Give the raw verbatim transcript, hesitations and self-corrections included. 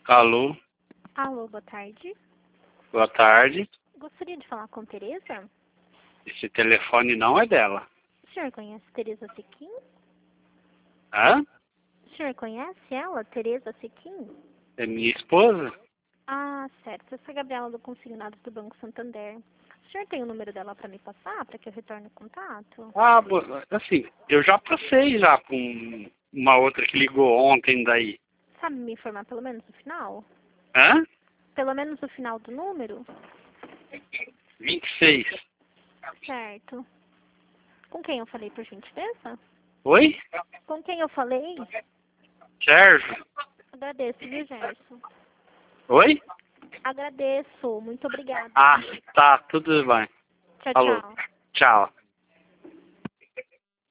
Alô, Alô, boa tarde. boa tarde. Gostaria de falar com Tereza? Esse telefone não é dela. O senhor conhece Tereza Sequim? Hã? O senhor conhece ela, Tereza Sequim? É minha esposa? Ah, certo. Eu sou a Gabriela do Consignado do Banco Santander. O senhor tem o número dela para me passar, para que eu retorne o contato? Ah, bo- assim, eu já passei já com uma outra que ligou ontem daí. Sabe me informar pelo menos o final? Hã? Pelo menos o final do número? vinte e seis. Certo. Com quem eu falei, por gentileza? Oi? Com quem eu falei? Sérgio? Agradeço, viu, Gerson? Oi? Agradeço. Muito obrigada. Ah, tá, tudo bem. Tchau, Falou. tchau. Tchau.